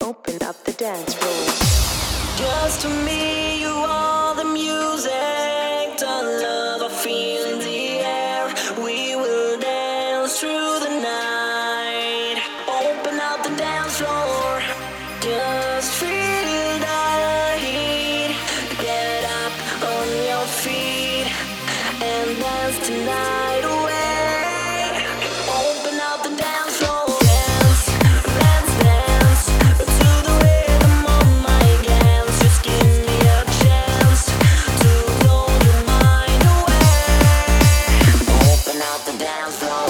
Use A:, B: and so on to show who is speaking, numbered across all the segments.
A: Open up the dance floor.
B: Just to me, you are the music, the love I feel in the air. We will dance through the night. Open up the dance floor. Just feel the heat. Get up on your feet and dance tonight away. Open up the dance floor. Dance, dance, dance to the rhythm of my dance. Just give me a chance to blow your mind away. Open up the dance floor.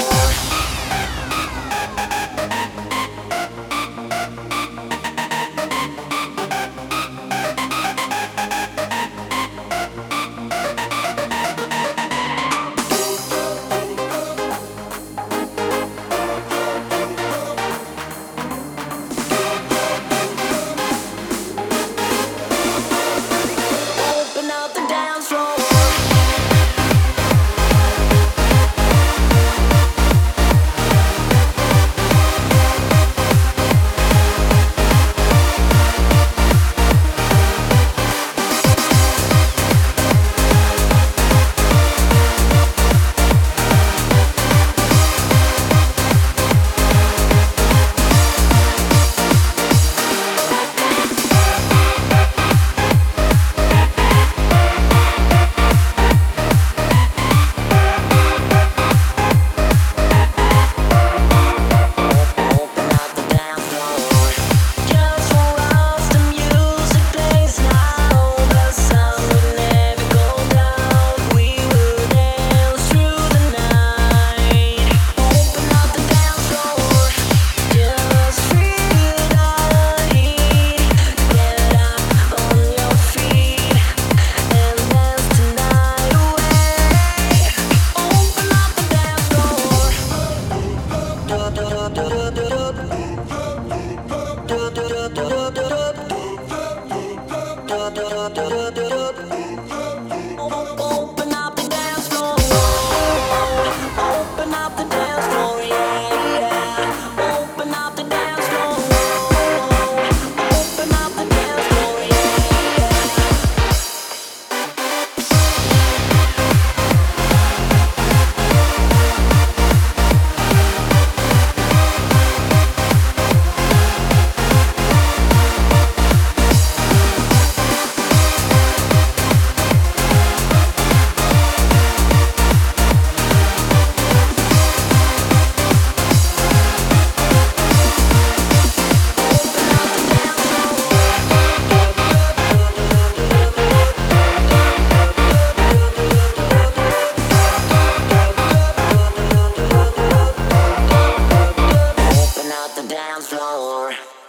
B: Open up the dance floor. Open up the dance floor. Just for us, the music plays now. The sound will never go down. We will dance through the night. Open up the dance floor. Just feel the heat. Get up on your feet and dance tonight away. Open up the dance floor. Open up the dance floor. Open up the dance floor, yeah, yeah. Open up the dance floor. Open up the dance floor, yeah, yeah. Open up the dance floor.